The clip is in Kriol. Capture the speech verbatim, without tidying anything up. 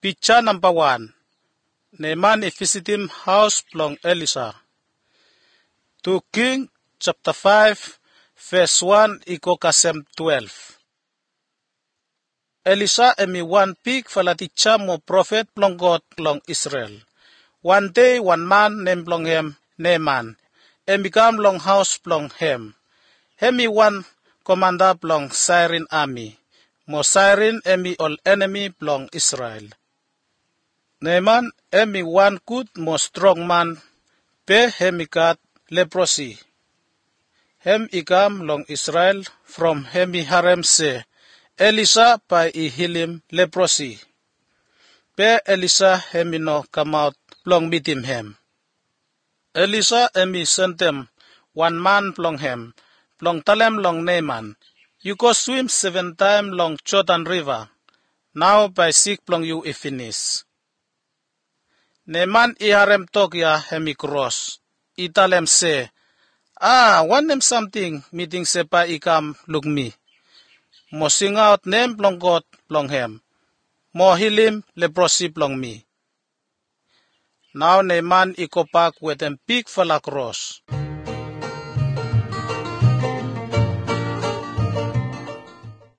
Picture number one. Naaman visit him house plong Elisha. To King chapter five, verse one iko kasem twelve. Elisha emi one pig falaticha mo prophet plong God plong Israel. One day one man named plong him Naaman emi come long house plong him. Hemi one commander plong Syrian army. Mo Syrian emi all enemy plong Israel. Naaman emi one good mo strong man pe hemi got leprosy. Hem ikam long Israel from hemi harem se Elisha pa i heal him leprosy. Pe Elisha hemi no come out plong meet him hem. Elisha emi sent them one man plong hem plong talem long Naaman. You go swim seven time long Jordan River. Now by sick plong you i finish. Naaman i harem tok ya hemi cross. Italem se, ah, want them something meeting se pa ikam look me. Mo sing out name plong God plong hem. Mo heal him leprosy plong me. Now Naaman i go back with them big fella cross.